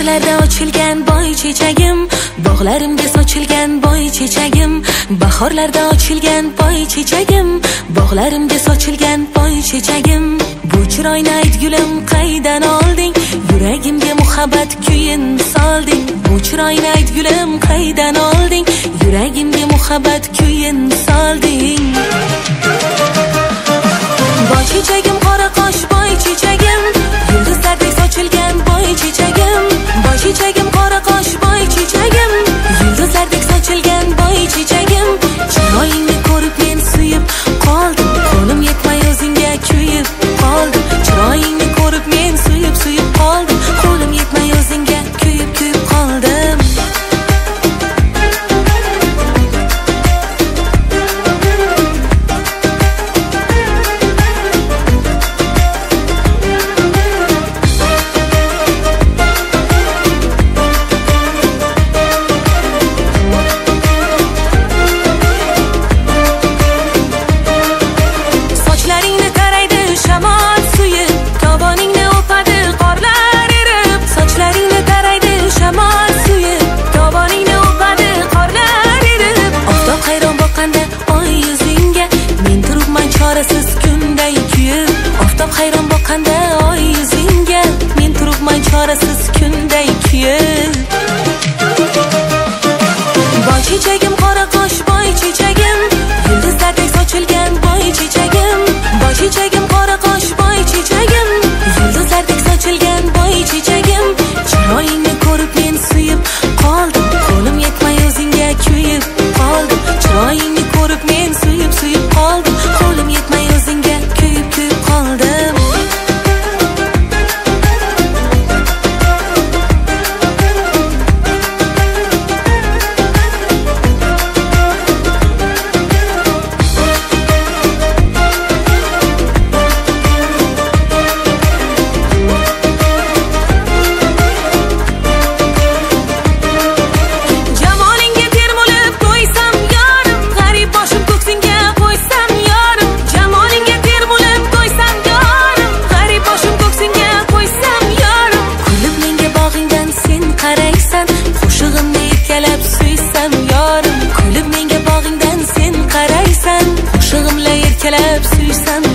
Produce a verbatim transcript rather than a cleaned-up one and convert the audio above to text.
bahorlarda ochilgan boy chechagim, bog'larimga sochilgan boy chechagim, bahorlarda ochilgan boy chechagim, bog'larimga sochilgan boy chechagim. Bu chiroyni ayt gulim qaydan olding, yuragimga muhabbat kuyin solding. Bu chiroyni ayt gulim qaydan olding, yuragimga muhabbat kuyin solding. Boy chechagim, qora qosh boy chechagim, yulduzlardek sochilgan boy chechagim. Boy chechagim, qora qosh boy chechagim, yulduzlardek sochilgan boy chechagim. Chiroyingni ko'rib men suyib qoldim, qo'lim yetmay o'zingga kuyib qoldim. Chiroyingni ko'rib men suyib suyib qoldim, qo'lim yetmay o'zingga kuyib kuyib qoldim. Chorasiz kunday kuyib, oftob hayron boqqanda oy yuzingga, men turibman chorasiz kunday kuyib. Boy chechagim, qora qosh boy chechagim, yulduzlardek sochilgan boy chechagim. Boy chechagim, qora qosh boy chechagim, yulduzlardek sochilgan boy chechagim. Chiroyingni ko'rib men suyib qoldim, qo'lim yetmay o'zingga kuyib qoldim. Chiroyingni ko'rib men suyib suyib qoldim, qo'lim yetmay o'zingga kuyib kuyib qoldim. Kulib menga bog'ingdan sen qaraysan, qo'shig'imla erkalab suysan